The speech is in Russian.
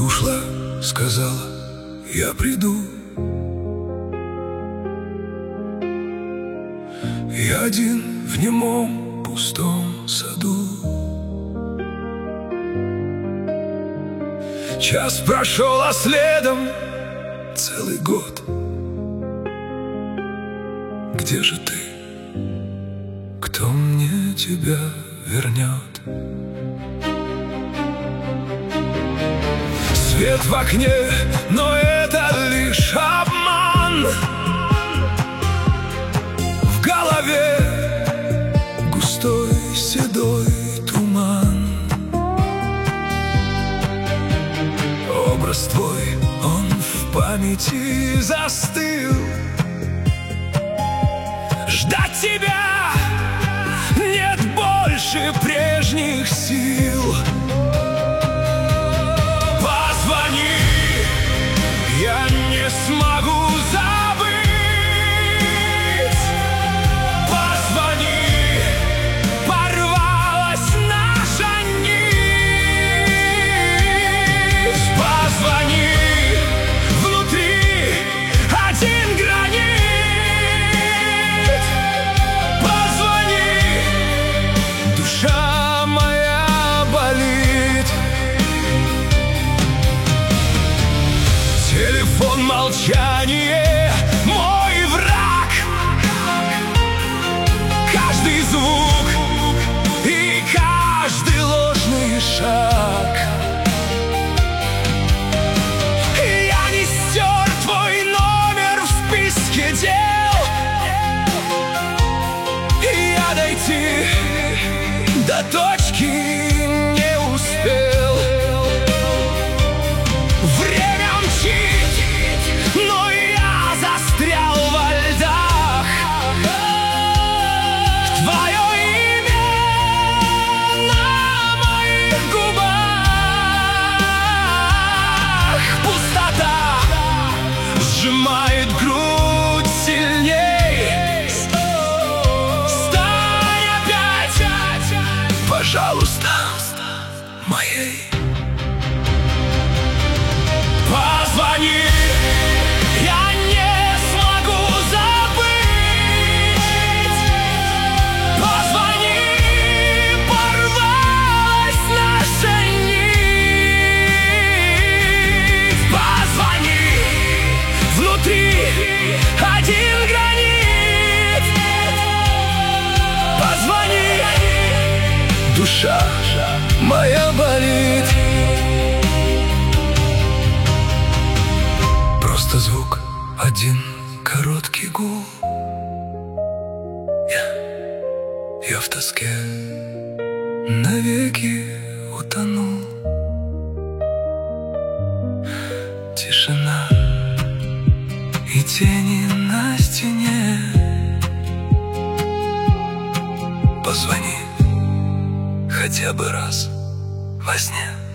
ушла, сказала, я приду. Я один в немом пустом саду. Час прошел, а следом целый год. Где же ты? Кто мне тебя вернет? Свет в окне, но это лишь обман. В голове густой седой туман. Образ твой, он в памяти застыл. Ждать тебя нет больше прежних сил. Позвони, я не смогу забыть. Позвони, порвалась наша нить. Позвони, внутри один гранит. Позвони, душа моя болит. Телефон молчание, мой враг. Каждый звук и каждый ложный шаг. Я не стер твой номер в списке дел. Я дойти до точки не успел. Время мчит, но я застрял во льдах. Твое имя на моих губах. Пустота сжимает грудь сильней. Стань опять, пожалуйста, моей. Позвони, я не смогу забыть. Позвони, порвалась наша нить. Позвони, внутри один гранит. Позвони, душа моя болит. Просто звук, один короткий гул. Я в тоске навеки утонул. Тишина и тени на стене. Позвони хотя бы раз во сне.